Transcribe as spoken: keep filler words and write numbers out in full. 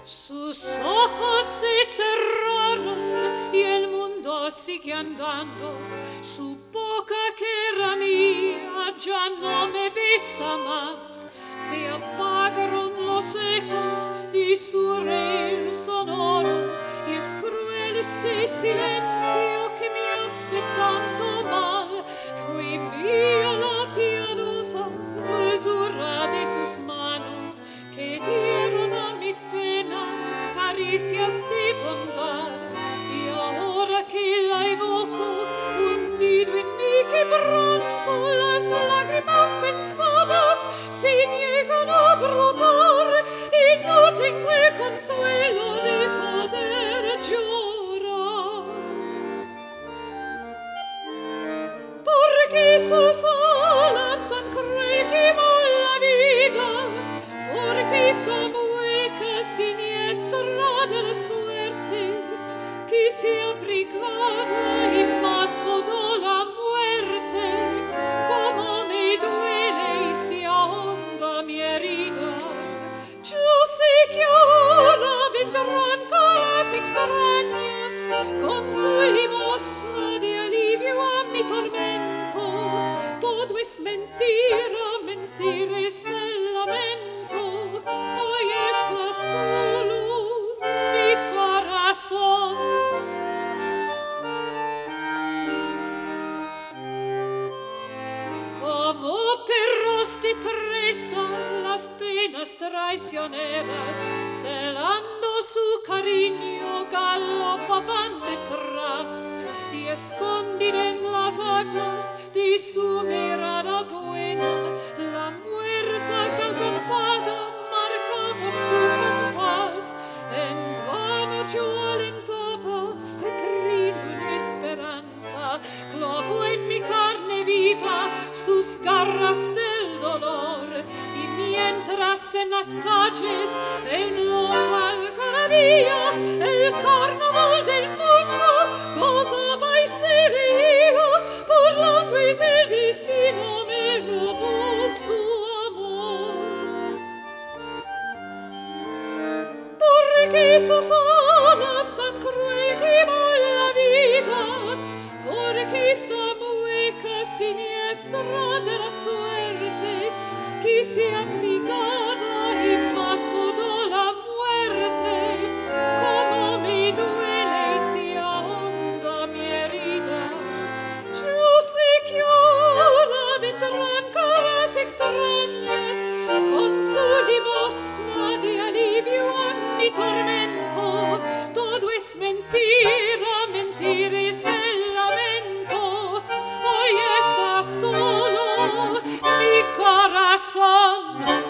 Sus ojos se cerraron y el mundo sigue andando. Su boca que era mía ya no me besa más. Se apagaron los ecos de su reír sonoro y es cruel este silencio que me hace tanto mal. Fui mía la piadosa dulzura de sus manos que dieron a mis penas caricias de bondad, y ahora que la evoco hundido en mi quebranto, las lágrimas pensadas se niegan a brotar y no tengo el consuelo de poder llorar, porque sus alas tan cruel queman la vida, porque esta mueca siniestra de la suerte que se abrigaba y más podó la muerte. Como me duele y se ahonda mi herida. Yo sé que ahora vendrán caras extrañas con su limosna de alivio a mi tormento. Todo es mentira, mentira es el lamento. Hoy está solo mi corazón. Como perros de presa, las penas traicioneras, celando su cariño, galopaban detrás y escondida en las aguas de su mirada buena, la muerta gazampada marcaba su compás. En vano yo alentaba, febril una esperanza, clavó en mi carne viva sus garras del dolor, y mientras en las calles, en loca algarabía, el carnaval del mundo gozaba y se reía, burlando y el destino me robó su amor. Porque sus alas tan cruel queman la vida, porque esta mueca siniestra de la suerte que se abrigaba y más pudo la muerte. Como me duele y se ahonda mi herida. Yo sé que ahora vendrán caras extrañas con su limosna de alivio a mi tormento. Todo es mentira, mentira es el lamento. Hoy está solo mi corazón.